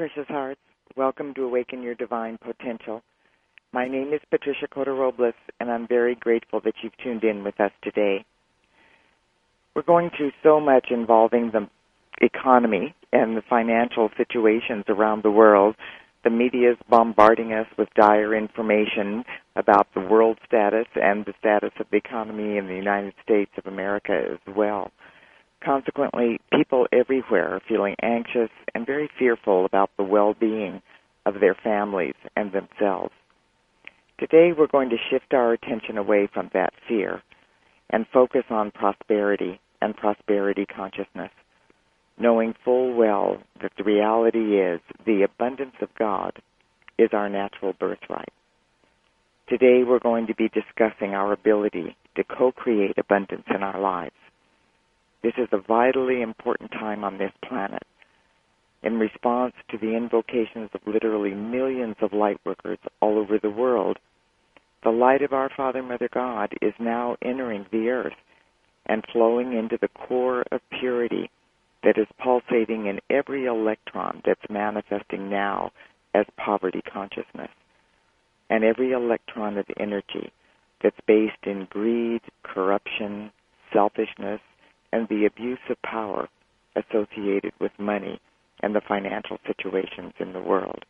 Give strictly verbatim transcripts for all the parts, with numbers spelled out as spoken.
precious hearts. Welcome to Awaken Your Divine Potential. My name is Patricia Cota-Robles, and I'm very grateful that you've tuned in with us today. We're going through so much involving the economy and the financial situations around the world. The media is bombarding us with dire information about the world status and the status of the economy in the United States of America as well. Consequently, people everywhere are feeling anxious and very fearful about the well-being of their families and themselves. Today, we're going to shift our attention away from that fear and focus on prosperity and prosperity consciousness, knowing full well that the reality is the abundance of God is our natural birthright. Today, we're going to be discussing our ability to co-create abundance in our lives. This is a vitally important time on this planet. In response to the invocations of literally millions of light workers all over the world, the light of our Father, Mother God is now entering the earth and flowing into the core of purity that is pulsating in every electron that's manifesting now as poverty consciousness, and every electron of energy that's based in greed, corruption, selfishness, and the abuse of power associated with money and the financial situations in the world.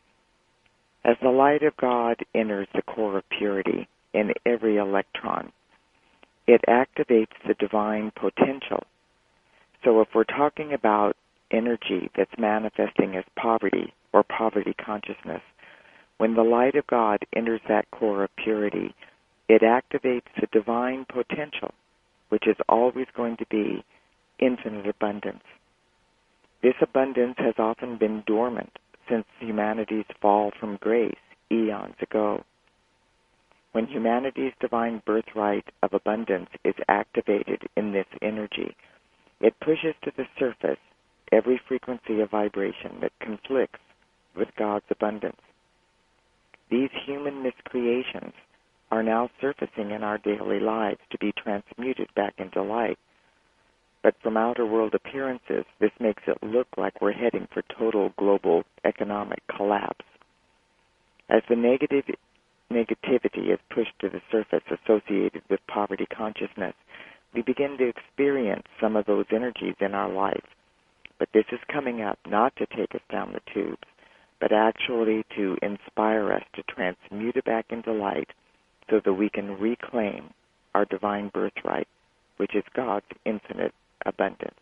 As the light of God enters the core of purity in every electron, it activates the divine potential. So if we're talking about energy that's manifesting as poverty or poverty consciousness, when the light of God enters that core of purity, it activates the divine potential, which is always going to be infinite abundance. This abundance has often been dormant since humanity's fall from grace eons ago. When humanity's divine birthright of abundance is activated in this energy, it pushes to the surface every frequency of vibration that conflicts with God's abundance. These human miscreations are now surfacing in our daily lives to be transmuted back into light. But from outer world appearances, this makes it look like we're heading for total global economic collapse. As the negative negativity is pushed to the surface associated with poverty consciousness, we begin to experience some of those energies in our life. But this is coming up not to take us down the tubes, but actually to inspire us to transmute it back into light, so that we can reclaim our divine birthright, which is God's infinite abundance.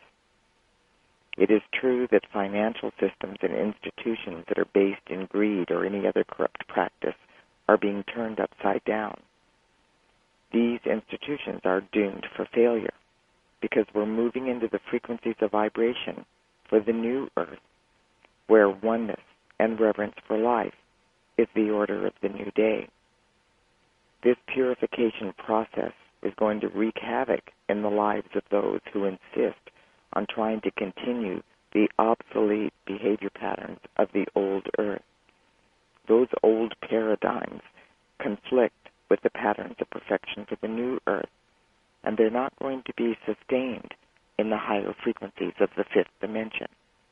It is true that financial systems and institutions that are based in greed or any other corrupt practice are being turned upside down. These institutions are doomed for failure because we're moving into the frequencies of vibration for the new earth, where oneness and reverence for life is the order of the new day. This purification process is going to wreak havoc in the lives of those who insist on trying to continue the obsolete behavior patterns of the old earth. Those old paradigms conflict with the patterns of perfection for the new earth, and they're not going to be sustained in the higher frequencies of the fifth dimension.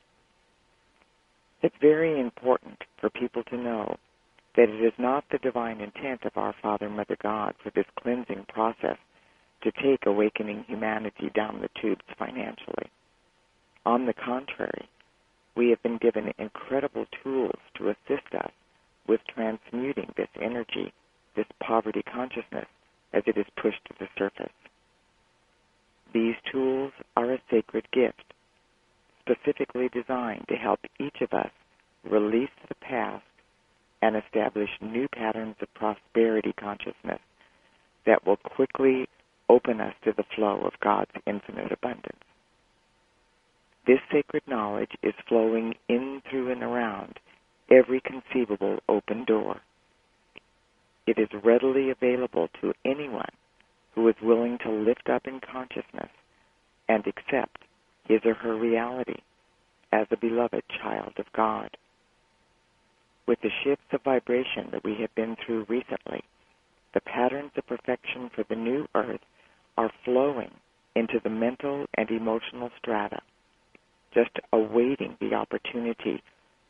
It's very important for people to know that it is not the divine intent of our Father, Mother God for this cleansing process to take awakening humanity down the tubes financially. On the contrary, we have been given incredible tools to assist us with transmuting this energy, this poverty consciousness, as it is pushed to the surface. These tools are a sacred gift, specifically designed to help each of us release the past and establish new patterns of prosperity consciousness that will quickly open us to the flow of God's infinite abundance. This sacred knowledge is flowing in, through, and around every conceivable open door. It is readily available to anyone who is willing to lift up in consciousness and accept his or her reality as a beloved child of God. With the shifts of vibration that we have been through recently, the patterns of perfection for the new earth are flowing into the mental and emotional strata, just awaiting the opportunity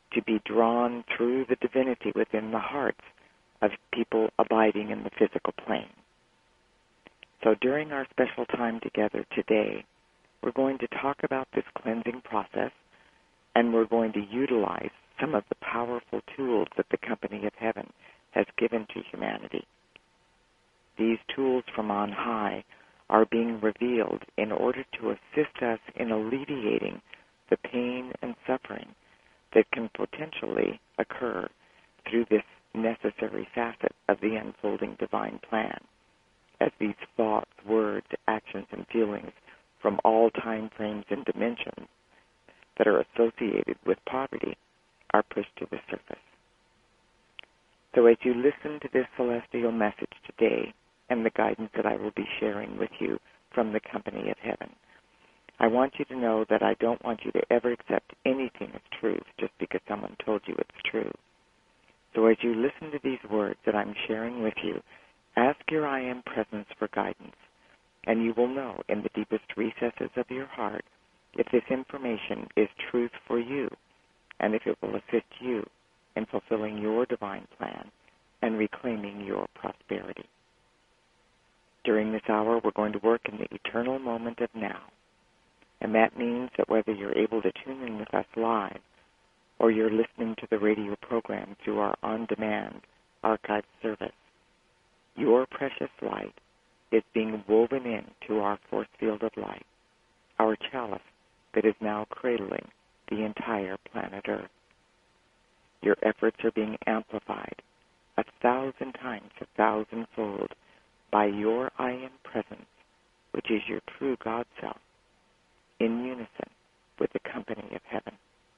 to be drawn through the divinity within the hearts of people abiding in the physical plane. So during our special time together today, we're going to talk about this cleansing process, and we're going to utilize some of the powerful tools that the Company of Heaven has given to humanity. These tools from on high are being revealed in order to assist us in alleviating the pain and suffering that can potentially occur through this necessary facet of the unfolding divine plan, as these thoughts, words, actions, and feelings from all time frames and dimensions that are associated with poverty are pushed to the surface. So as you listen to this celestial message today and the guidance that I will be sharing with you from the Company of Heaven, I want you to know that I don't want you to ever accept anything as truth just because someone told you it's true. So as you listen to these words that I'm sharing with you, ask your I Am Presence for guidance, and you will know in the deepest recesses of your heart if this information is truth for you, and if it will assist you in fulfilling your divine plan and reclaiming your prosperity. During this hour, we're going to work in the eternal moment of now, and that means that whether you're able to tune in with us live or you're listening to the radio program through our on-demand archive service, your precious light is being woven into our force field of light, our chalice that is now cradling the entire planet Earth. Your efforts are being amplified a thousand times, a thousandfold, by your I Am Presence, which is your true God self, in unison with the Company of Heaven.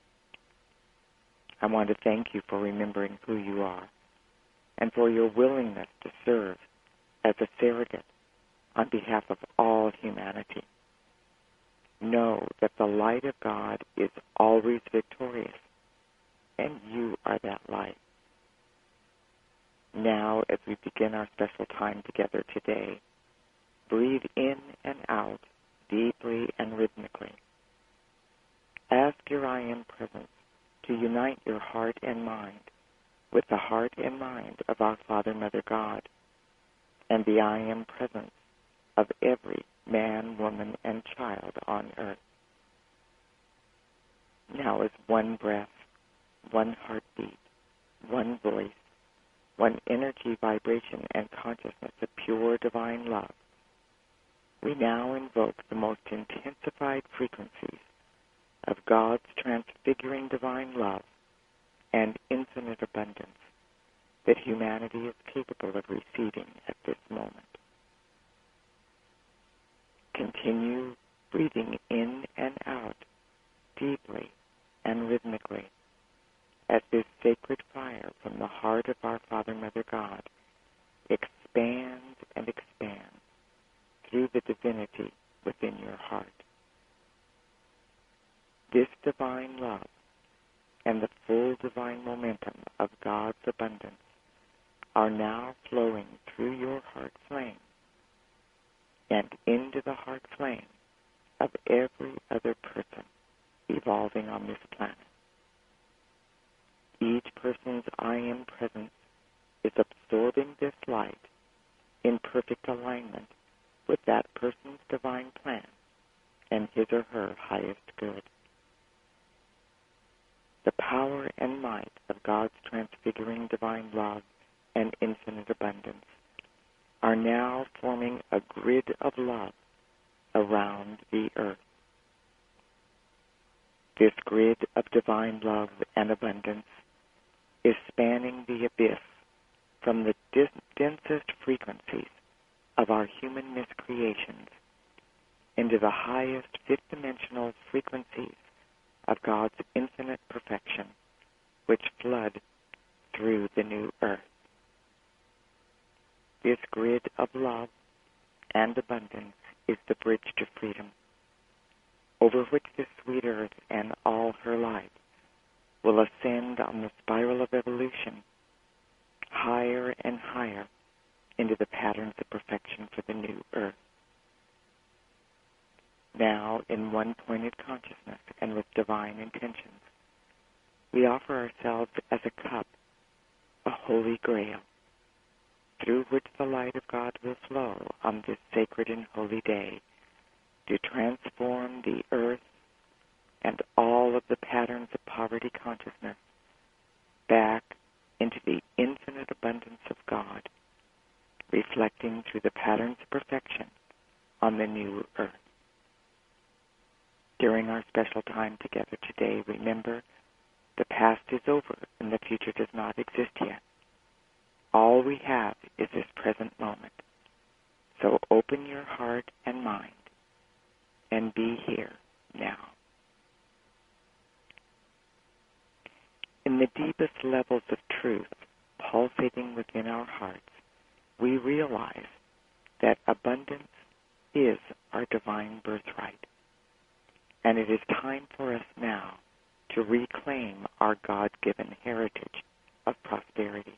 I want to thank you for remembering who you are and for your willingness to serve as a surrogate on behalf of all humanity. Know that the light of God is always victorious, and you are that light. Now, as we begin our special time together today, breathe in and out deeply and rhythmically. Ask your I Am Presence to unite your heart and mind with the heart and mind of our Father, Mother, God, and the I Am Presence of every man, woman, and child on earth. Now as one breath, one heartbeat, one voice, one energy, vibration, and consciousness of pure divine love, we now invoke the most intensified frequencies of God's transfiguring divine love and infinite abundance that humanity is capable of receiving at this moment. Continue breathing in and out deeply and rhythmically as this sacred fire from the heart of our Father, Mother, God expands and expands through the divinity within your heart. This divine love and the full divine momentum of God's abundance are now flowing through your heart flame and into the heart flame of every other person evolving on this planet. Each person's I Am Presence is absorbing this light in perfect alignment with that person's divine plan and his or her highest good. The power and might of God's transfiguring divine love and infinite abundance are now forming a grid of love around the earth. This grid of divine love and abundance is spanning the abyss from the dis- densest frequencies of our human miscreations into the highest fifth-dimensional frequencies of God's infinite perfection, which flood through the new earth. This grid of love and abundance is the bridge to freedom, over which the sweet earth and all her light will ascend on the spiral of evolution, higher and higher into the patterns of perfection for the new earth. Now, in one pointed consciousness and with divine intentions, we offer ourselves as a cup, a holy grail, through which the light of God will flow on this sacred and holy day to transform the earth and all of the patterns of poverty consciousness back into the infinite abundance of God, reflecting through the patterns of perfection on the new earth. During our special time together today, remember, the past is over and the future does not exist yet. All we have is this present moment. So open your heart and mind and be here now. In the deepest levels of truth pulsating within our hearts, we realize that abundance is our divine birthright. And it is time for us now to reclaim our God-given heritage of prosperity.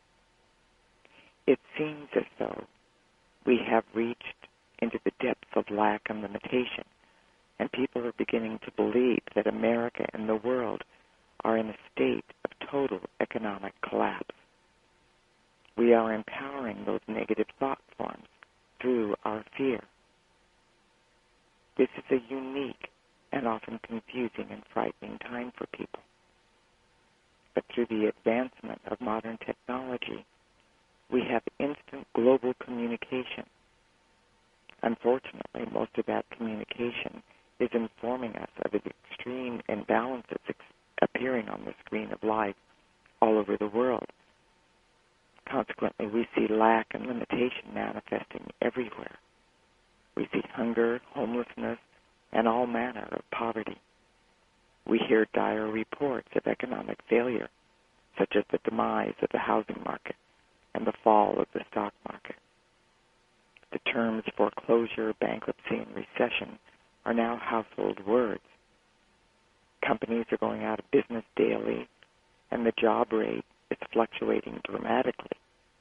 It seems as though we have reached into the depths of lack and limitation, and people are beginning to believe that America and the world are in a state of total economic collapse. We are empowering those negative thought forms through our fear. This is a unique and often confusing and frightening time for people. But through the advancement of modern technology, we have instant global communication. Unfortunately, most of that communication is informing us of the extreme imbalances ex- appearing on the screen of life all over the world. Consequently, we see lack and limitation manifesting everywhere. We see hunger, homelessness, and all manner of poverty. We hear dire reports of economic failure, such as the demise of the housing market and the fall of the stock market. The terms foreclosure, bankruptcy, and recession are now household words. Companies are going out of business daily, and the job rate is fluctuating dramatically.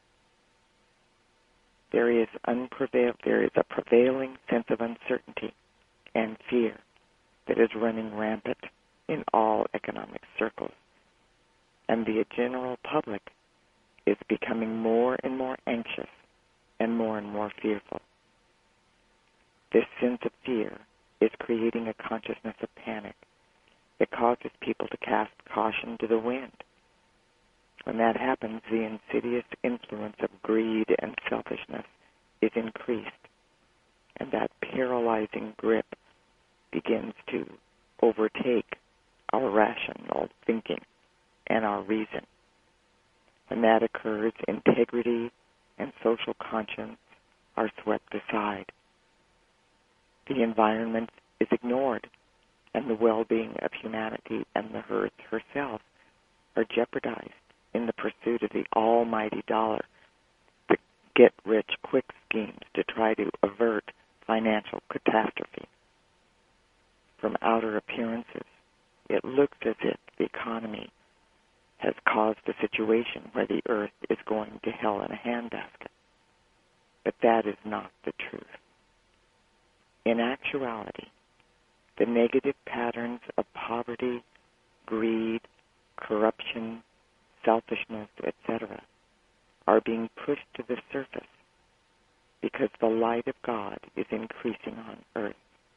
There is, unprevail- there is a prevailing sense of uncertainty and fear that is running rampant in all economic circles, and the general public is becoming more and more anxious and more and more fearful. This sense of fear is creating a consciousness of panic that causes people to cast caution to the wind. When that happens, the insidious influence of greed and selfishness is increased, and that paralyzing grip begins to overtake our rational thinking and our reason. When that occurs, integrity and social conscience are swept aside. The environment is ignored, and the well-being of humanity and the earth herself are jeopardized in the pursuit of the almighty dollar, the get-rich-quick schemes to try to avert financial catastrophe. From outer appearances, it looks as if the economy has caused a situation where the earth is going to hell in a handbasket. But that is not the truth. In actuality, the negative patterns of poverty, greed, corruption, selfishness, et cetera, are being pushed to the surface because the light of God is increasing on earth.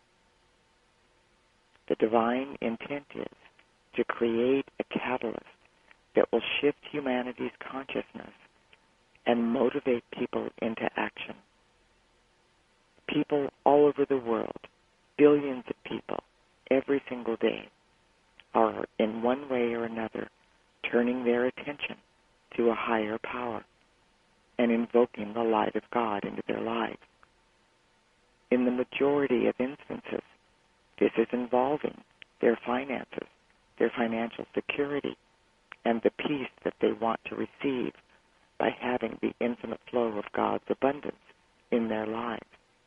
The divine intent is to create a catalyst that will shift humanity's consciousness and motivate people into action. People all over the world, billions of people, every single day, are in one way or another turning their attention to a higher power and invoking the light of God into their lives. In the majority of instances, this is involving their finances, their financial security, and the peace that they want to receive by having the infinite flow of God's abundance in their lives.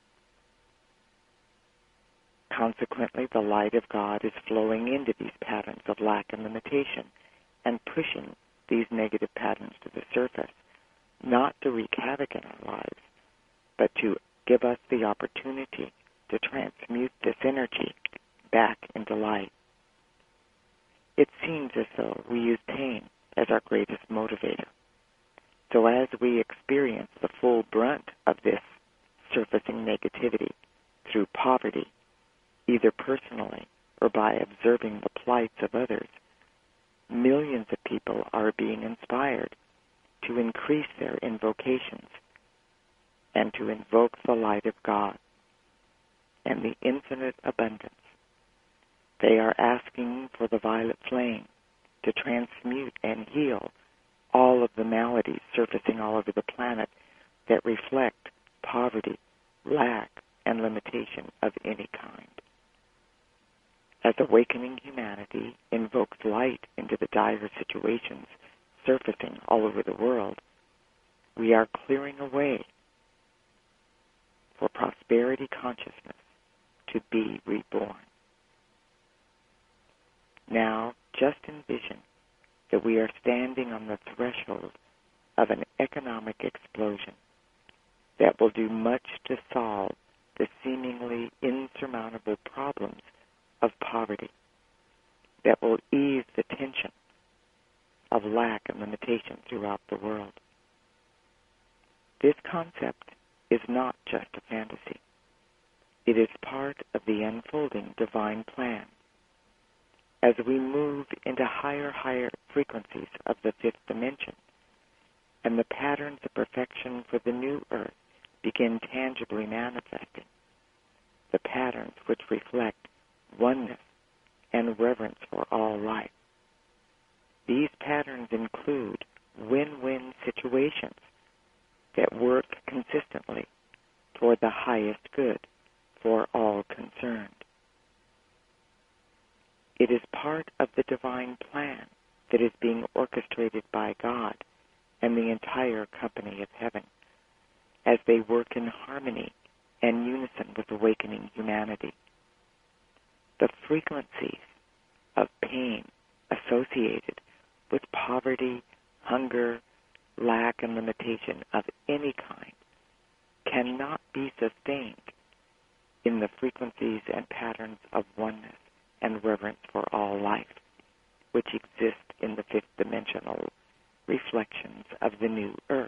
Consequently, the light of God is flowing into these patterns of lack and limitation and pushing these negative patterns to the surface, not to wreak havoc in our lives, but to give us the opportunity to transmute this energy back into light. it seems as though we use pain as our greatest motivator. So as we experience the full brunt of this surfacing negativity through poverty, either personally or by observing the plights of others, millions of people are being inspired to increase their invocations and to invoke the light of God and the infinite abundance. They are asking for the violet flame to transmute and heal all of the maladies surfacing all over the planet that reflect poverty, lack, and limitation of any kind. As awakening humanity invokes light into the dire situations surfacing all over the world, we are clearing a way for prosperity consciousness to be reborn. Now, just envision that we are standing on the threshold of an economic explosion that will do much to solve the seemingly insurmountable problems of poverty, that will ease the tension of lack and limitation throughout the world. This concept is not just a fantasy. It is part of the unfolding divine plan. As we move into higher, higher frequencies of the fifth dimension, and the patterns of perfection for the new earth begin tangibly manifesting, the patterns which reflect oneness and reverence for all life. These patterns include win-win situations that work consistently toward the highest good for all concerned. It is part of the divine plan that is being orchestrated by God and the entire company of heaven as they work in harmony and unison with awakening humanity. The frequencies of pain associated with poverty, hunger, lack, and limitation of any kind cannot be sustained in the frequencies and patterns of oneness and reverence for all life, which exist in the fifth dimensional reflections of the new earth.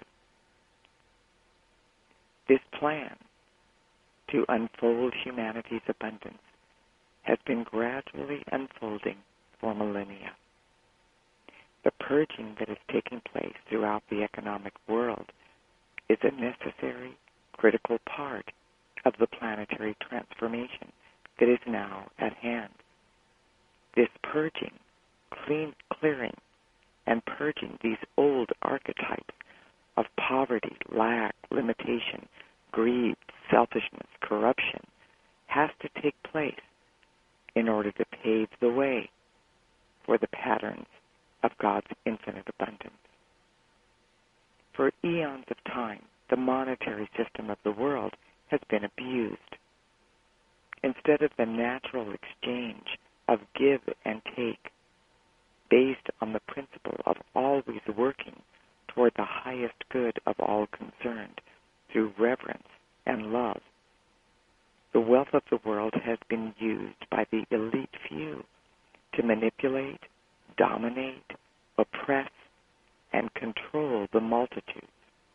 This plan to unfold humanity's abundance has been gradually unfolding for millennia. The purging that is taking place throughout the economic world is a necessary, critical part of the planetary transformation that is now at hand. This purging, clean, clearing, and purging these old archetypes of poverty, lack, limitation, greed, selfishness, corruption, has to take place in order to pave the way for the patterns of God's infinite abundance. For eons of time, the monetary system of the world has been abused. Instead of the natural exchange of give and take, based on the principle of always working toward the highest good of all concerned through reverence and love, the wealth of the world has been used by the elite few to manipulate, dominate, oppress, and control the multitudes.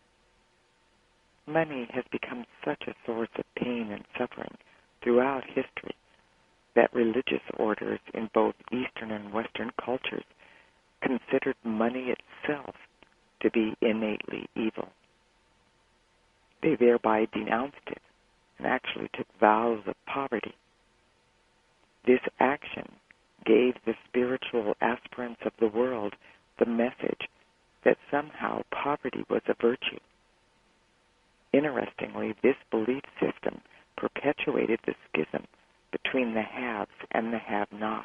Money has become such a source of pain and suffering throughout history that religious orders in both Eastern and Western cultures considered money itself to be innately evil. They thereby denounced it and actually took vows of poverty. This action gave the spiritual aspirants of the world the message that somehow poverty was a virtue. Interestingly, this belief system perpetuated the schism between the haves and the have-nots.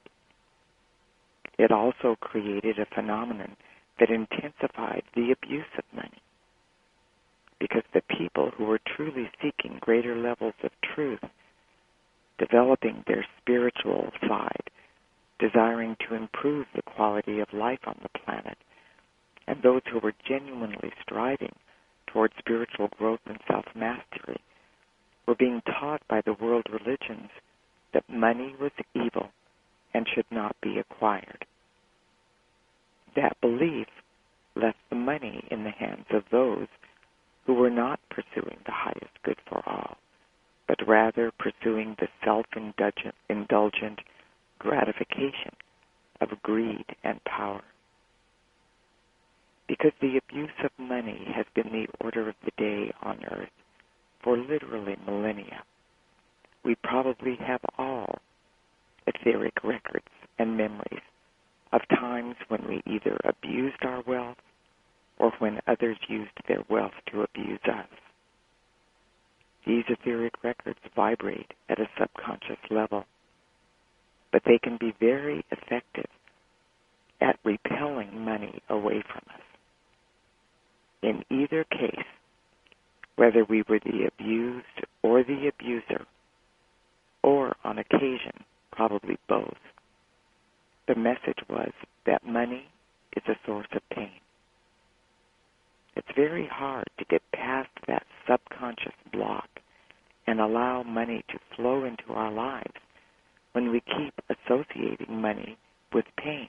It also created a phenomenon that intensified the abuse of money, because the people who were truly seeking greater levels of truth, developing their spiritual side, desiring to improve the quality of life on the planet, and those who were genuinely striving toward spiritual growth and self-mastery, were being taught by the world religions that money was evil and should not be acquired. That belief left the money in the hands of those who were not pursuing the highest good for all, but rather pursuing the self-indulgent indulgent gratification of greed and power. Because the abuse of money has been the order of the day on earth for literally millennia, we probably have all etheric records and memories of times when we either abused our wealth or when others used their wealth to abuse us. These etheric records vibrate at a subconscious level, but they can be very effective at repelling money away from us. In either case, whether we were the abused or the abuser, or on occasion, probably both, the message was that money is a source of pain. It's very hard to get past that subconscious block and allow money to flow into our lives when we keep associating money with pain.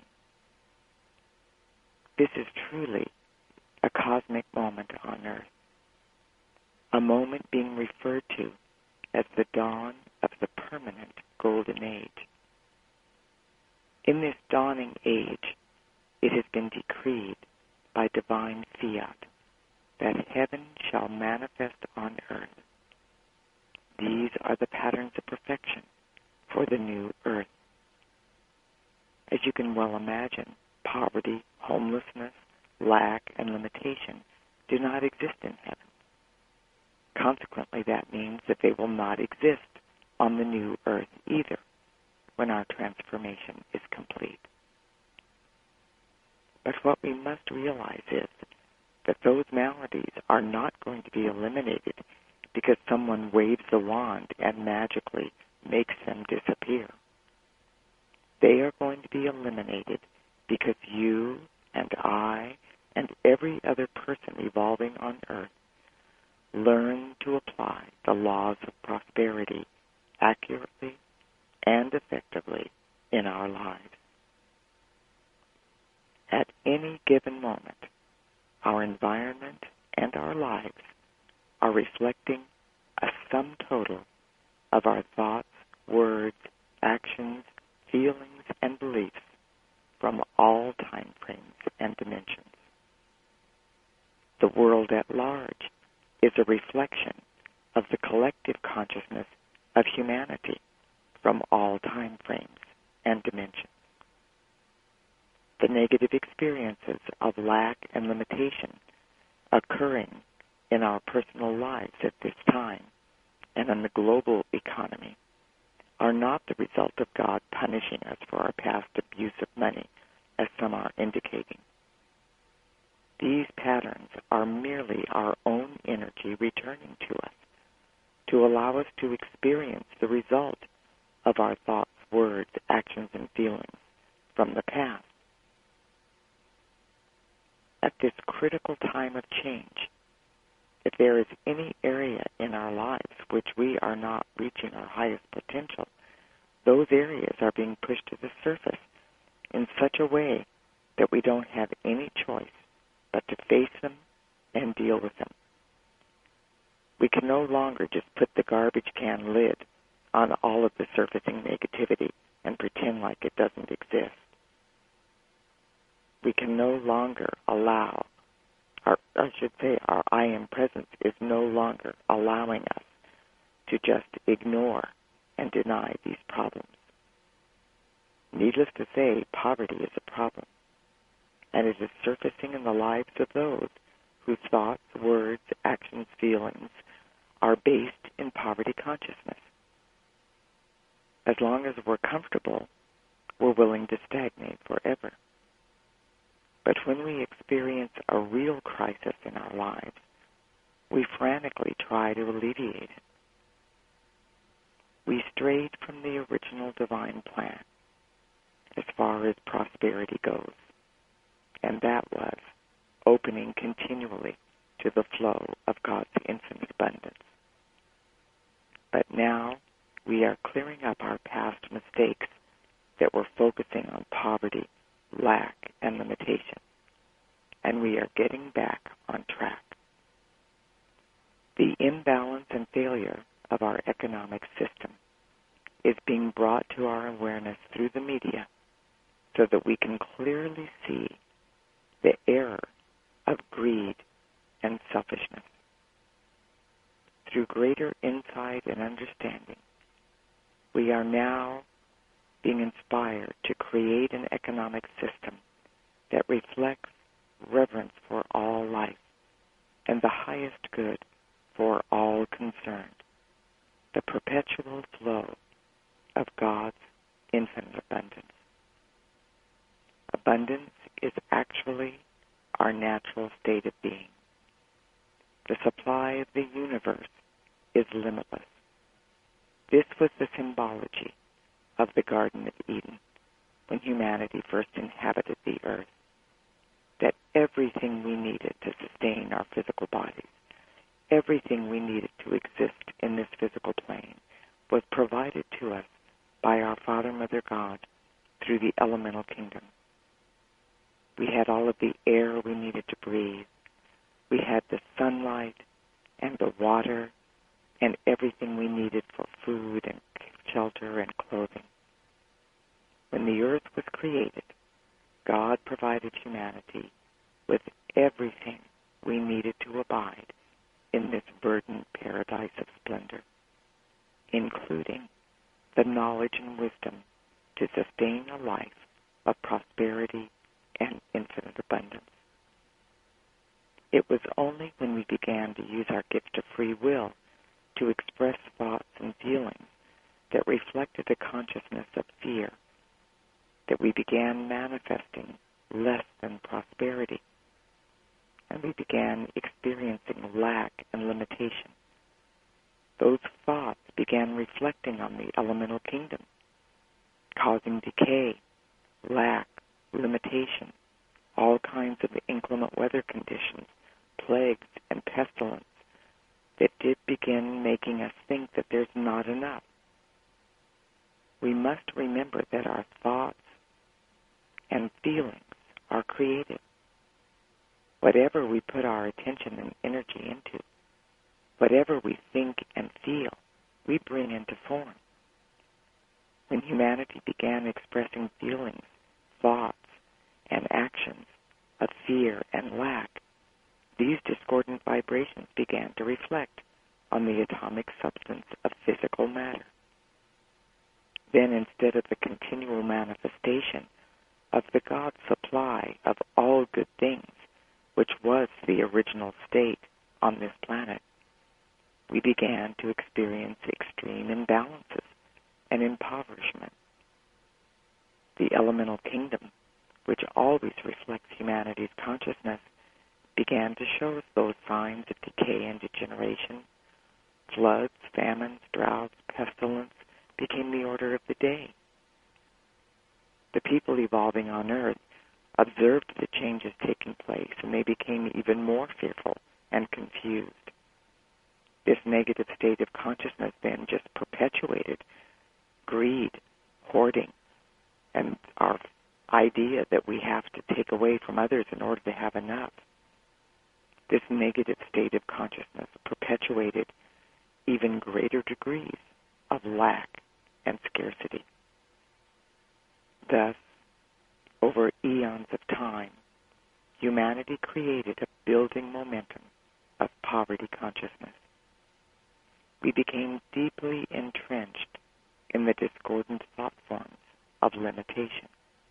This is truly a cosmic moment on earth, a moment being referred to as the dawn of the permanent golden age. In this dawning age, it has been decreed by divine fiat that heaven shall manifest on earth. These are the patterns of perfection for the new earth. As you can well imagine, poverty, homelessness, lack, and limitation do not exist in heaven. Consequently, that means that they will not exist on the new earth either when our transformation is complete. But what we must realize is that those maladies are not going to be eliminated because someone waves the wand and magically makes them disappear. They are going to be eliminated because you and I and every other person evolving on earth learn to apply the laws of prosperity accurately and effectively in our lives. At any given moment, our environment and our lives are reflecting a sum total of our thoughts, words, actions, feelings, and beliefs from all time frames and dimensions. The world at large is a reflection of the collective consciousness of humanity from all time frames and dimensions. The negative experiences of lack and limitation occurring in our personal lives at this time and in the global economy are not the result of God punishing us for our past abuse of money, as some are indicating. These patterns are merely our own energy returning to us to allow us to experience the result of our thoughts, words, actions, and feelings from the past. At this critical time of change, if there is any area in our lives which we are not reaching our highest potential, those areas are being pushed to the surface in such a way that we don't have any choice but to face them and deal with them. We can no longer just put the garbage can lid on all of the surfacing negativity and pretend like it doesn't exist. We can no longer allow, or I should say our I am presence is no longer allowing us to just ignore and deny these problems. Needless to say, poverty is a problem, and it is surfacing in the lives of those whose thoughts, words, actions, feelings are based in poverty consciousness. As long as we're comfortable, we're willing to stagnate forever. But when we experience a real crisis in our lives, we frantically try to alleviate it. We strayed from the original divine plan as far as prosperity goes, and that was opening continually to the flow of God's infinite abundance. But now we are clearing up our past mistakes that we're focusing on poverty, lack, and limitation. And we are getting back on track. The imbalance and failure of our economic system is being brought to our awareness through the media so that we can clearly see the error of greed and selfishness. Through greater insight and understanding, we are now being inspired to create an economic system that reflects reverence for all life and the highest good for all concerned, the perpetual flow of God's infinite abundance. Abundance is actually our natural state of being. The supply of the universe is limitless. This was the symbology of the Garden of Eden when humanity first inhabited the earth, that everything we needed to sustain our physical bodies, everything we needed to exist in this physical plane, was provided to us by our Father, Mother, God through the elemental kingdom. We had all of the air we needed to breathe. We had the sunlight and the water and everything we needed for food and shelter and clothing. When the earth was created, God provided humanity with everything we needed to abide in this verdant paradise of splendor, including the knowledge and wisdom to sustain a life of prosperity and infinite abundance. It was only when we began to use our gift of free will to express thoughts and feelings that reflected a consciousness of fear that we began manifesting less than prosperity, and we began experiencing lack and limitation. Those thoughts began reflecting on the elemental kingdom, causing decay, lack, limitation, all kinds of inclement weather conditions, plagues, and pestilence that did begin making us think that there's not enough. We must remember that our thoughts and feelings are creative. Whatever we put our attention and energy into, whatever we think and feel, we bring into form. When humanity began expressing feelings, thoughts, and actions of fear and lack, these discordant vibrations began to reflect on the atomic substance of physical matter. Then, instead of the continual manifestation of the God supply of all good things, which was the original state on this planet, we began to experience extreme imbalances and impoverishment. The elemental kingdom, which always reflects humanity's consciousness, began to show us those signs of decay and degeneration. Floods, famines, droughts, pestilence became the order of the day. The people evolving on Earth observed the changes taking place, and they became even more fearful and confused. This negative state of consciousness then just perpetuated greed, hoarding, and our idea that we have to take away from others in order to have enough. This negative state of consciousness perpetuated even greater degrees of lack and scarcity. Thus, over eons of time, humanity created a building momentum of poverty consciousness. We became deeply entrenched in the discordant thought forms of limitation.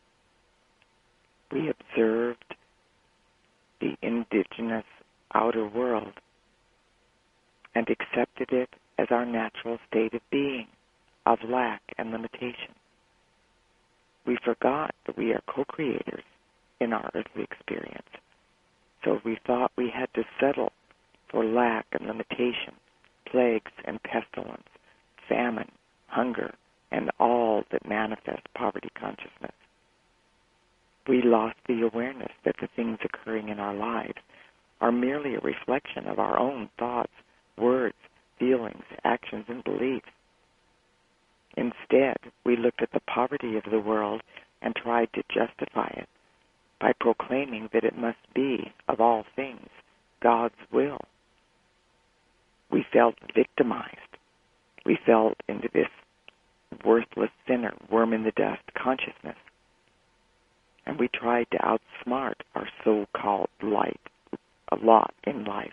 We observed the indigenous outer world and accepted it as our natural state of being, of lack and limitation. We forgot that we are co-creators in our earthly experience, so we thought we had to settle for lack and limitation, plagues and pestilence, famine, hunger, and all that manifest poverty consciousness. We lost the awareness that the things occurring in our lives are merely a reflection of our own thoughts, words, feelings, actions, and beliefs. Instead, we looked at the poverty of the world and tried to justify it by proclaiming that it must be, of all things, God's will. We felt victimized. We fell into this worthless sinner, worm in the dust consciousness. And we tried to outsmart our so-called light a lot in life.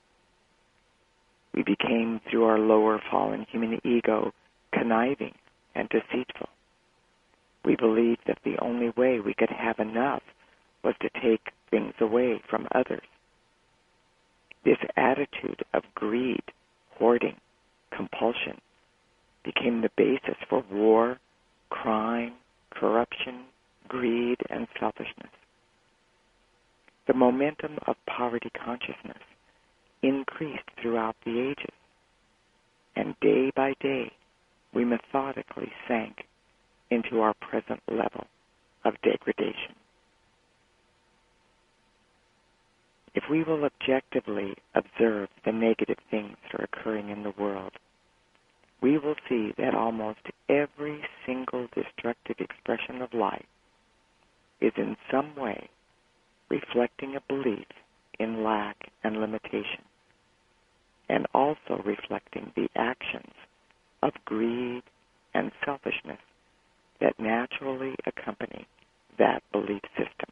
We became, through our lower fallen human ego, conniving and deceitful. We believed that the only way we could have enough was to take things away from others. This attitude of greed, hoarding, compulsion became the basis for war, crime, corruption, greed, and selfishness. The momentum of poverty consciousness increased throughout the ages, and day by day we methodically sank into our present level of degradation. If we will objectively observe the negative things that are occurring in the world, we will see that almost every single destructive expression of life is in some way reflecting a belief in lack and limitation, and also reflecting the actions of greed and selfishness that naturally accompany that belief system.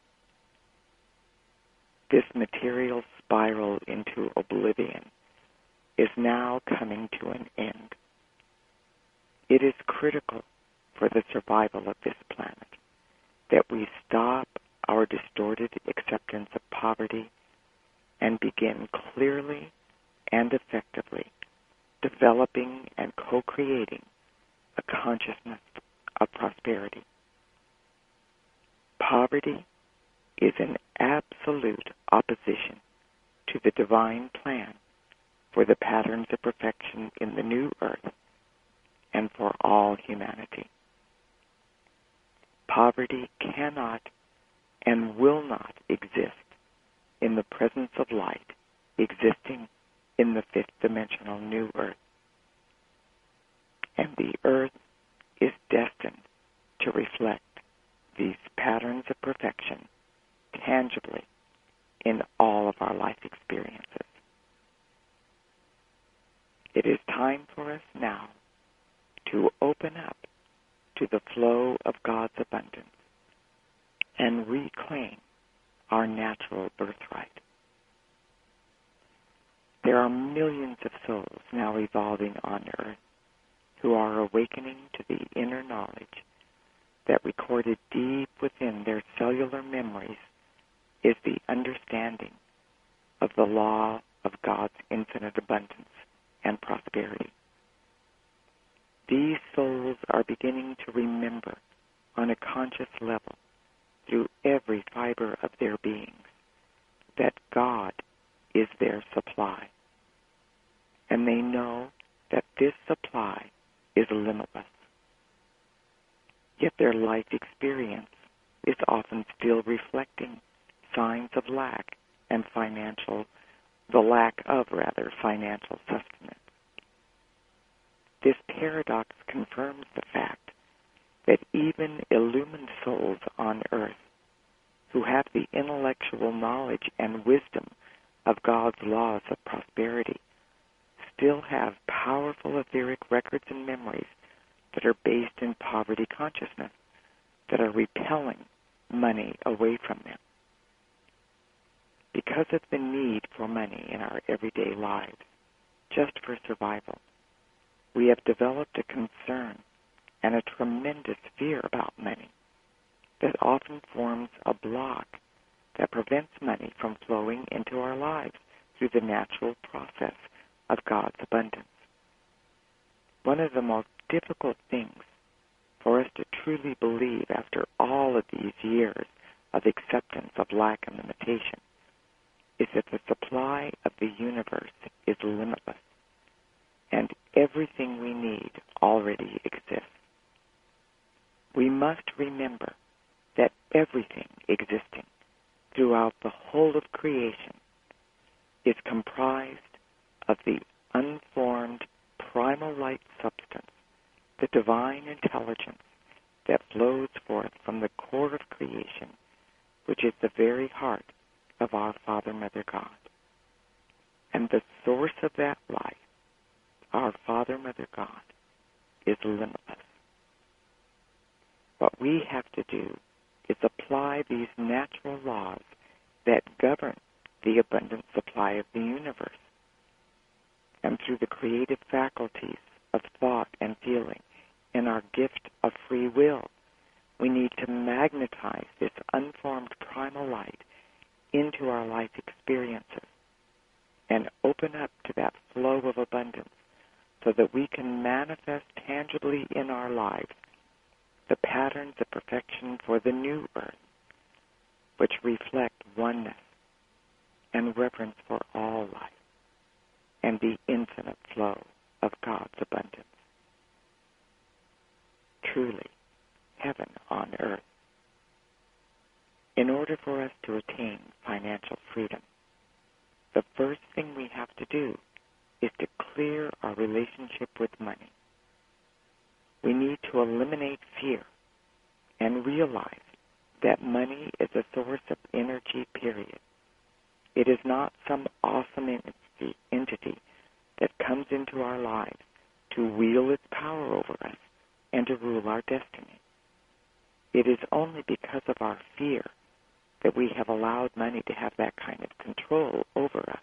This material spiral into oblivion is now coming to an end. It is critical for the survival of this planet that we stop our distorted acceptance of poverty and begin clearly and effectively developing and co-creating a consciousness of prosperity. Poverty is in absolute opposition to the divine plan for the patterns of perfection in the new earth and for all humanity. Poverty cannot and will not exist in the presence of light existing in the fifth dimensional new earth. And the earth is destined to reflect these patterns of perfection tangibly in all of our life experiences. It is time for us now to open up to the flow of God's abundance and reclaim our natural birthright. There are millions of souls now evolving on earth who are awakening to the inner knowledge that recorded deep within their cellular memories is the understanding of the law of God's infinite abundance and prosperity. These souls are beginning to remember on a conscious level through every fiber of their beings that God is their supply. And they know that this supply is limitless. Yet their life experience is often still reflecting signs of lack and financial, the lack of, rather, financial sustenance. This paradox confirms the fact that even illumined souls on earth who have the intellectual knowledge and wisdom of God's laws of prosperity still have powerful etheric records and memories that are based in poverty consciousness, that are repelling money away from them. Because of the need for money in our everyday lives, just for survival, we have developed a concern and a tremendous fear about money that often forms a block that prevents money from flowing into our lives through the natural process of God's abundance. One of the most difficult things for us to truly believe after all of these years of acceptance of lack and limitation is that the supply of the universe is limitless and everything we need already exists. We must remember that everything existing throughout the whole of creation is comprised of the unformed primal light substance, the divine intelligence that flows forth from the core of creation, which is the very heart of our Father, Mother, God. And the source of that life, our Father, Mother, God, is limitless. What we have to do is apply these natural laws that govern the abundant supply of the universe. And through the creative faculties of thought and feeling and our gift of free will, we need to magnetize this unformed primal light into our life experiences and open up to that flow of abundance so that we can manifest tangibly in our lives the patterns of perfection for the new earth, which reflect oneness and reverence for all life and the infinite flow of God's abundance. Truly, heaven on earth. In order for us to attain financial freedom, the first thing we have to do is to clear our relationship with money. We need to eliminate fear and realize that money is a source of energy, period. It is not some awesome entity, entity that comes into our lives to wield its power over us and to rule our destiny. It is only because of our fear that we have allowed money to have that kind of control over us.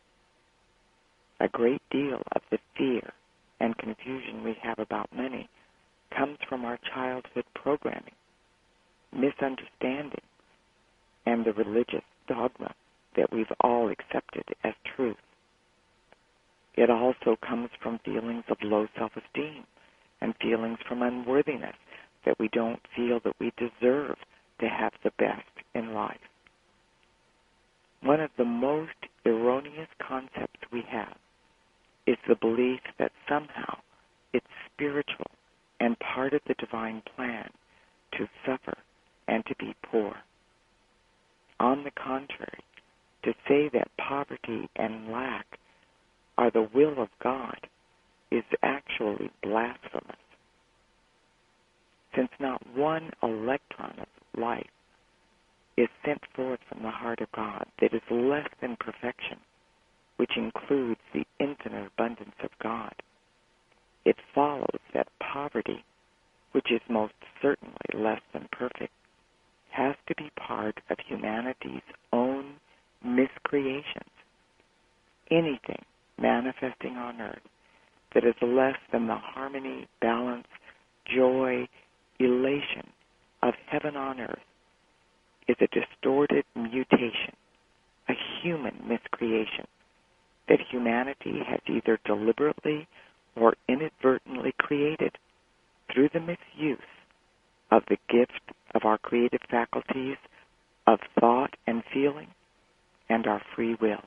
A great deal of the fear and confusion we have about money comes from our childhood programming, misunderstanding, and the religious dogma that we've all accepted as truth. It also comes from feelings of low self-esteem and feelings from unworthiness that we don't feel that we deserve to have the best in life. One of the most erroneous concepts we have is the belief that somehow it's spiritual and part of the divine plan to suffer and to be poor. On the contrary, to say that poverty and lack are the will of God is actually blasphemous, since not one electron of life is sent forth from the heart of God that is less than perfection, which includes the infinite abundance of God. It follows that poverty, which is most certainly less than perfect, has to be part of humanity's own miscreations. Anything manifesting on earth that is less than the harmony, balance, joy, elation of heaven on earth is a distorted mutation, a human miscreation that humanity has either deliberately or inadvertently created through the misuse of the gift of our creative faculties of thought and feeling and our free will.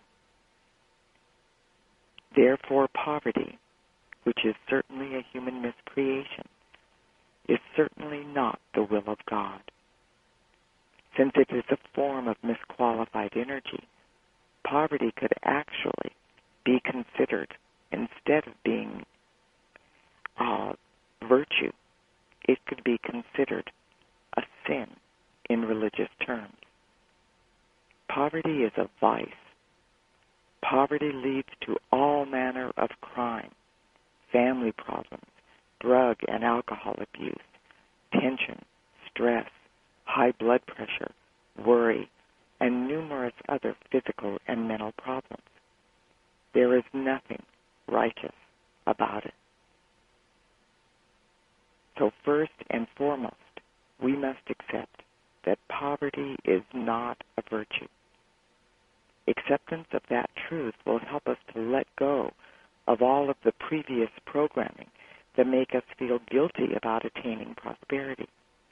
Therefore, poverty, which is certainly a human miscreation, is certainly not the will of God. Since it is a form of misqualified energy, poverty could actually be considered, instead of being uh, virtue, it could be considered a sin in religious terms. Poverty is a vice. Poverty leads to all manner of crime, family problems, drug and alcohol abuse, tension, stress, high blood pressure, worry, and numerous other physical and mental problems. There is nothing righteous about it. So first and foremost, we must accept that poverty is not a virtue. Acceptance of that truth will help us to let go of all of the previous programming that make us feel guilty about attaining prosperity.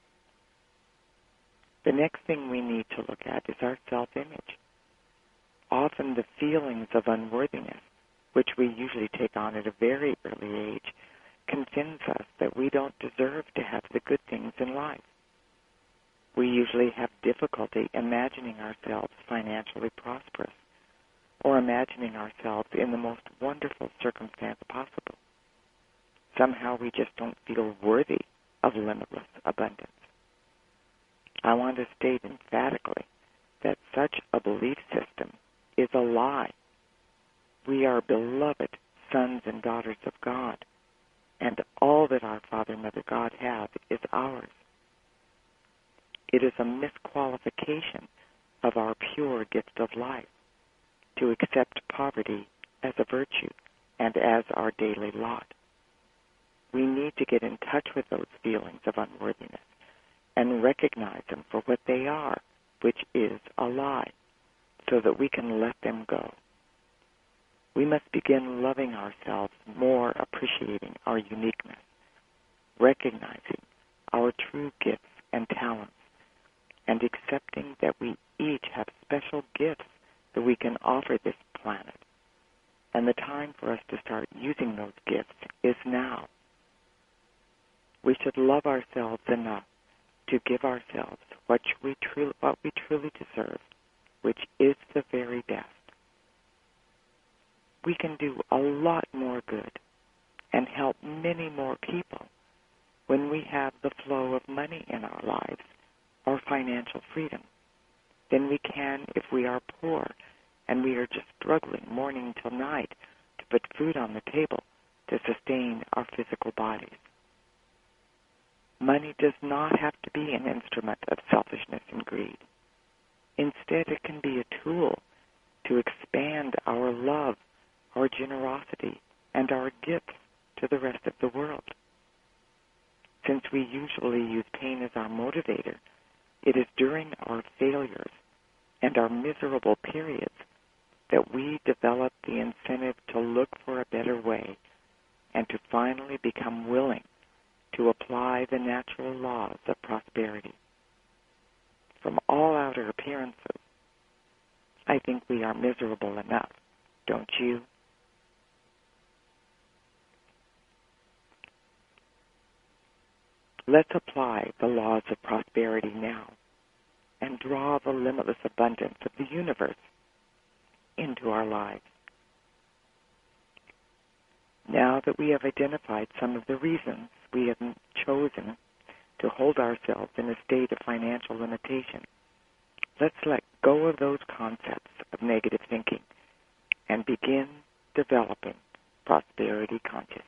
The next thing we need to look at is our self-image. Often the feelings of unworthiness, which we usually take on at a very early age, convince us that we don't deserve to have the good things in life. We usually have difficulty imagining ourselves financially prosperous or imagining ourselves in the most wonderful circumstance possible. Somehow we just don't feel worthy of limitless abundance. I want to state emphatically that such a belief system is a lie. We are beloved sons and daughters of God, and all that our Father and Mother God have is ours. It is a misqualification of our pure gift of life to accept poverty as a virtue and as our daily lot. We need to get in touch with those feelings of unworthiness and recognize them for what they are, which is a lie, so that we can let them go. We must begin loving ourselves more, appreciating our uniqueness, recognizing our true gifts and talents, and accepting that we each have special gifts that we can offer this planet. And the time for us to start using those gifts is now. We should love ourselves enough to give ourselves what we truly, what we truly deserve, which is the very best. We can do a lot more good and help many more people when we have the flow of money in our lives or financial freedom than we can if we are poor and we are just struggling morning till night to put food on the table to sustain our physical bodies. Money does not have to be an instrument of selfishness and greed. Instead, it can be a tool to expand our love, our generosity, and our gifts to the rest of the world. Since we usually use pain as our motivator, it is during our failures and our miserable periods that we develop the incentive to look for a better way and to finally become willing to apply the natural laws of prosperity. From all outer appearances, I think we are miserable enough, don't you? Let's apply the laws of prosperity now and draw the limitless abundance of the universe into our lives. Now that we have identified some of the reasons we have chosen to hold ourselves in a state of financial limitation, let's let go of those concepts of negative thinking and begin developing prosperity consciousness.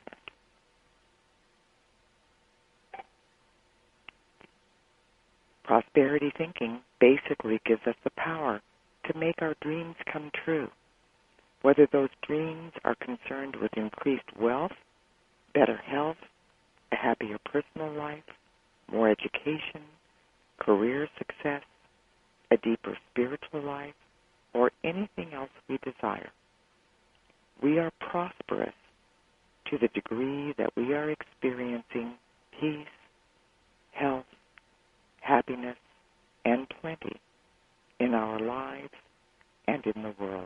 Prosperity thinking basically gives us the power to make our dreams come true, whether those dreams are concerned with increased wealth, better health, a happier personal life, more education, career success, a deeper spiritual life, or anything else we desire. We are prosperous to the degree that we are experiencing peace, health, happiness, and plenty in our lives and in the world.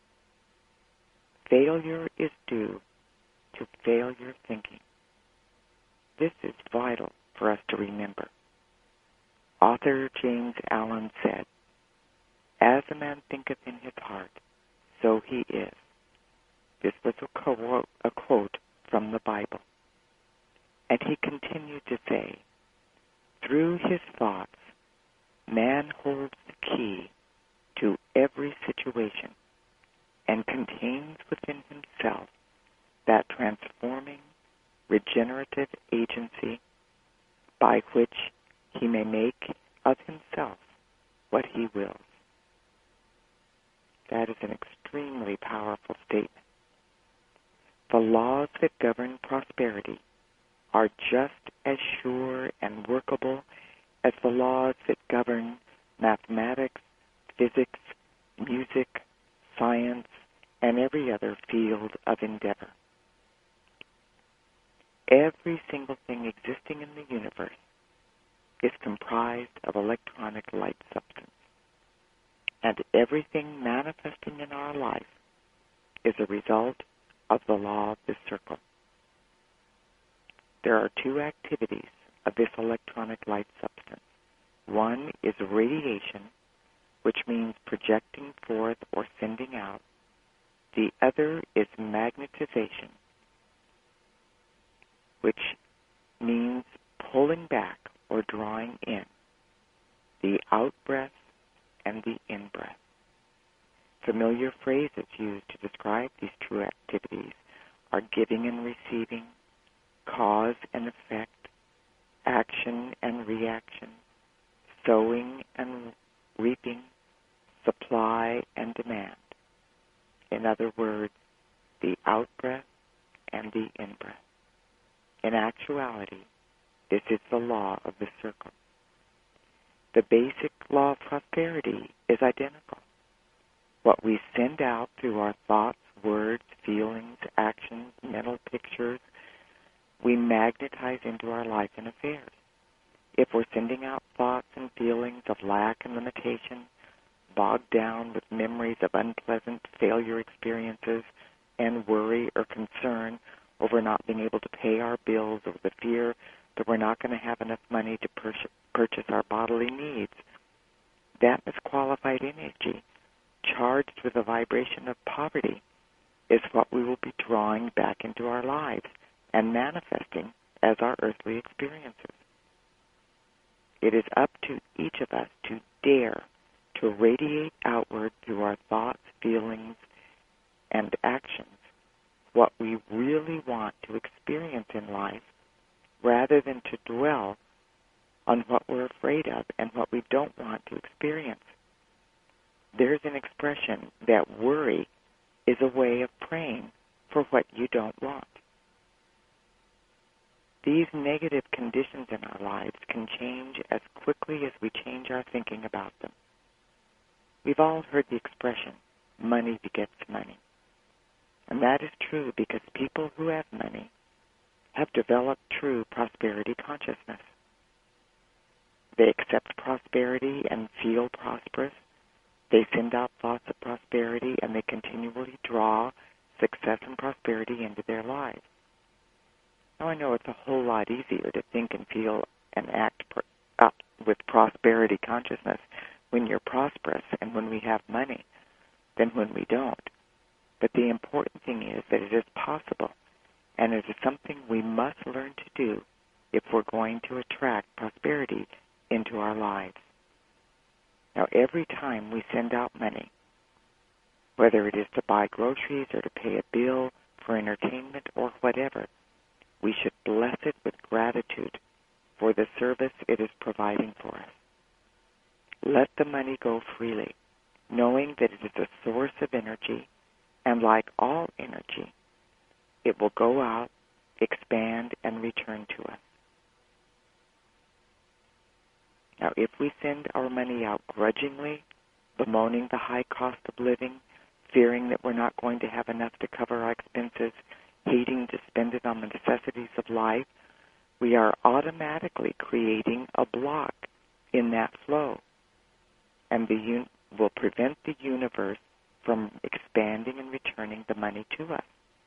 Failure is due to failure thinking. This is vital for us to remember. Author James Allen said, "As a man thinketh in his heart, so he is." This was a quote, a quote from the Bible. And he continued to say, "Through his thoughts, man holds the key to every situation and contains within himself that transforming, regenerative agency by which he may make of himself what he wills." That is an extremely powerful statement. The laws that govern prosperity are just as sure and workable as the laws that govern mathematics, physics, music, science, and every other field of endeavor. Every single thing existing in the universe is comprised of electronic light substance, and everything manifesting in our life is a result of the law of this circle. There are two activities of this electronic light substance. One is radiation, which means projecting forth or sending out. The other is magnetization, which means pulling back or drawing in, the out-breath and the in-breath. Familiar phrases used to describe these two activities are giving and receiving, cause and effect, action and reaction, sowing and reaping, supply and demand. In other words, the out-breath and the in-breath. In actuality, this is the law of the circle. The basic law of prosperity is identical. What we send out through our thoughts, words, feelings, actions, mental pictures, we magnetize into our life and affairs. If we're sending out thoughts and feelings of lack and limitation, bogged down with memories of unpleasant failure experiences, and worry or concern over not being able to pay our bills, or the fear that we're not going to have enough money to pur- purchase our bodily needs, that misqualified energy, charged with a vibration of poverty, is what we will be drawing back into our lives and manifesting as our earthly experiences. It is up to each of us to dare to radiate outward through our thoughts, feelings, and actions what we really want to experience in life, rather than to dwell on what we're afraid of and what we don't want to experience. There's an expression that worry is a way of praying for what you don't want. These negative conditions in our lives can change as quickly as we change our thinking about them. We've all heard the expression, money begets money. And that is true because people who have money have developed true prosperity consciousness. They accept prosperity and feel prosperous. They send out thoughts of prosperity, and they continually draw success and prosperity into their lives. Now, I know it's a whole lot easier to think and feel and act pr- uh, with prosperity consciousness when you're prosperous and when we have money than when we don't. But the important thing is that it is possible, and it is something we must learn to do if we're going to attract prosperity into our lives. Now, every time we send out money, whether it is to buy groceries or to pay a bill for entertainment or whatever, we should bless it with gratitude for the service it is providing for us. Let the money go freely, knowing that it is a source of energy, and like all energy, it will go out, expand, and return to us. Now, if we send our money out grudgingly, bemoaning the high cost of living, fearing that we're not going to have enough to cover our expenses, hating to spend it on the necessities of life, we are automatically creating a block in that flow, and the un- will prevent the universe from expanding and returning the money to us.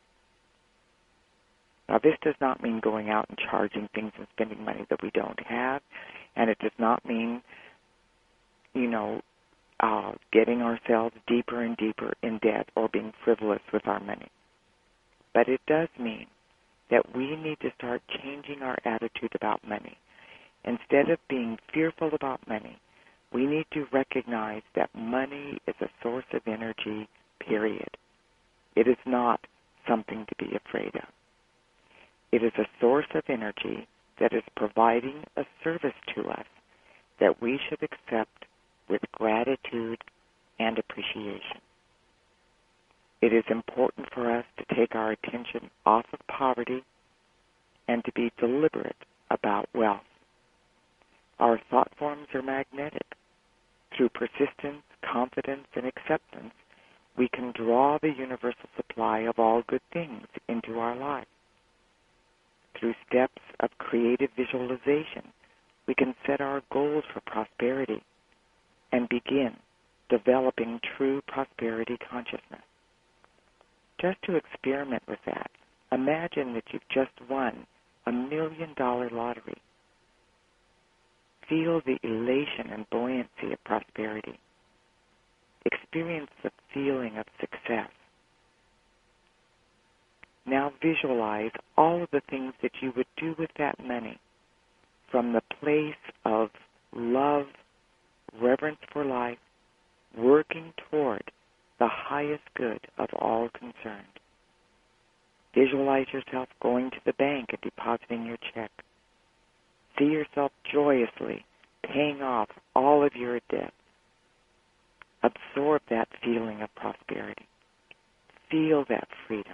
Now, this does not mean going out and charging things and spending money that we don't have, and it does not mean, you know, uh, getting ourselves deeper and deeper in debt or being frivolous with our money. But it does mean that we need to start changing our attitude about money. Instead of being fearful about money, we need to recognize that money is a source of energy, period. It is not something to be afraid of. It is a source of energy that is providing a service to us that we should accept with gratitude and appreciation. It is important for us to take our attention off of poverty and to be deliberate about wealth. Our thought forms are magnetic. Through persistence, confidence, and acceptance, we can draw the universal supply of all good things into our lives. Through steps of creative visualization, we can set our goals for prosperity and begin developing true prosperity consciousness. Just to experiment with that, imagine that you've just won a million dollar lottery. Feel the elation and buoyancy of prosperity. Experience the feeling of success. Now visualize all of the things that you would do with that money from the place of love, reverence for life, working toward the highest good of all concerned. Visualize yourself going to the bank and depositing your check. See yourself joyously paying off all of your debts. Absorb that feeling of prosperity. Feel that freedom.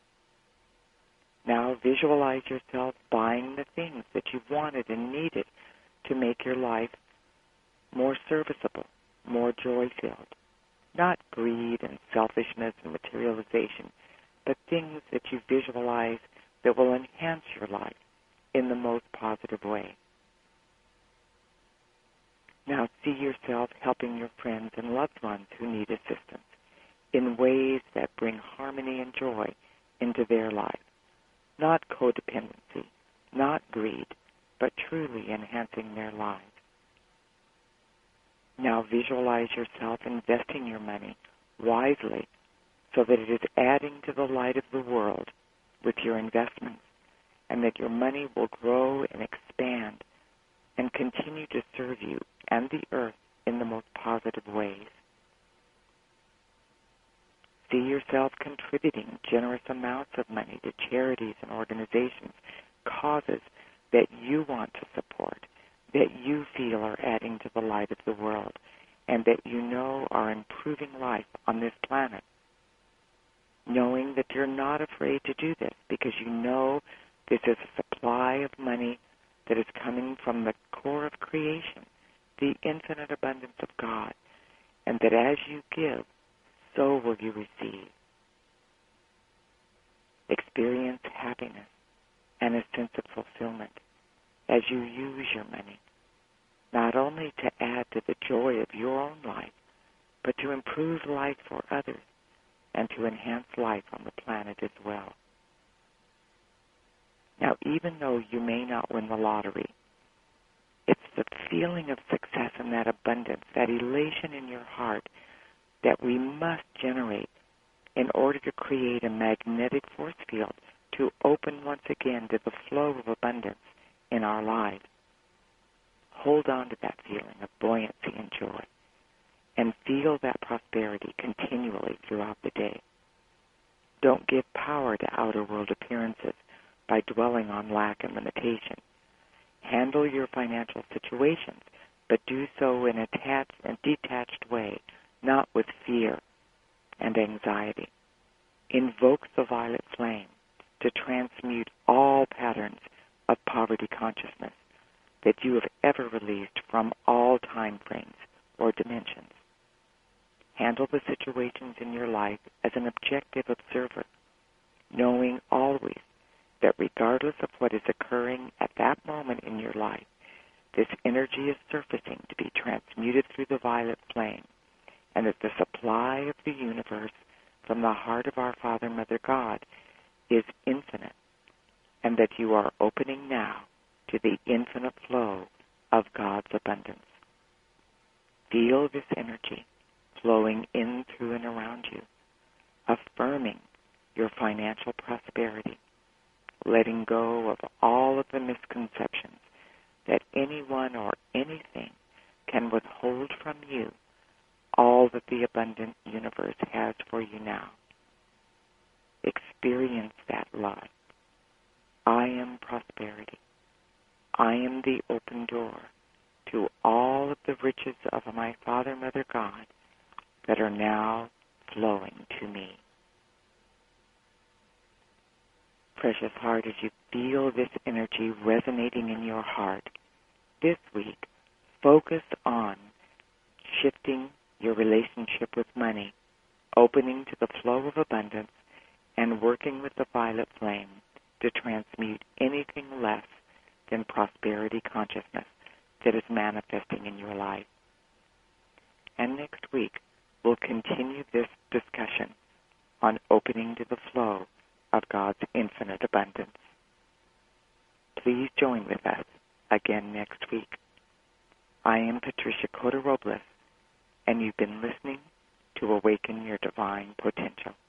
Now visualize yourself buying the things that you wanted and needed to make your life more serviceable, more joy-filled. Not greed and selfishness and materialization, but things that you visualize that will enhance your life in the most positive way. Now see yourself helping your friends and loved ones who need assistance in ways that bring harmony and joy into their life. Not codependency, not greed, but truly enhancing their lives. Now visualize yourself investing your money wisely so that it is adding to the light of the world with your investments, and that your money will grow and expand and continue to serve you and the earth in the most positive ways. See yourself contributing generous amounts of money to charities and organizations, causes that you want to support, that you feel are adding to the light of the world, and that you know are improving life on this planet. Knowing that you're not afraid to do this because you know this is a supply of money that is coming from the core of creation, the infinite abundance of God, and that as you give, so will you receive. Experience happiness and a sense of fulfillment as you use your money, not only to add to the joy of your own life, but to improve life for others and to enhance life on the planet as well. Now, even though you may not win the lottery, it's the feeling of success and that abundance, that elation in your heart that we must generate in order to create a magnetic force field to open once again to the flow of abundance in our lives. Hold on to that feeling of buoyancy and joy and feel that prosperity continually throughout the day. Don't give power to outer world appearances by dwelling on lack and limitation. Handle your financial situations, but do so in a attached and detached way, not with fear and anxiety. Invoke the violet flame to transmute all patterns of poverty consciousness that you have ever released from all time frames or dimensions. Handle the situations in your life as an objective observer, knowing always that regardless of what is occurring at that moment in your life, this energy is surfacing to be transmuted through the violet flame, and that the supply of the universe from the heart of our Father, Mother God is infinite, and that you are opening now to the infinite flow of God's abundance. Feel this energy flowing in, through, and around you, affirming your financial prosperity, letting go of all of the misconceptions that anyone or anything can withhold from you all that the abundant universe has for you now. Experience that love. I am prosperity. I am the open door to all of the riches of my Father, Mother God that are now flowing to me. Precious heart, as you feel this energy resonating in your heart, this week, focus on shifting your relationship with money, opening to the flow of abundance, and working with the violet flame to transmute anything less than prosperity consciousness that is manifesting in your life. And next week, we'll continue this discussion on opening to the flow of God's infinite abundance. Please join with us again next week. I am Patricia Cota Robles, and you've been listening to Awaken Your Divine Potential.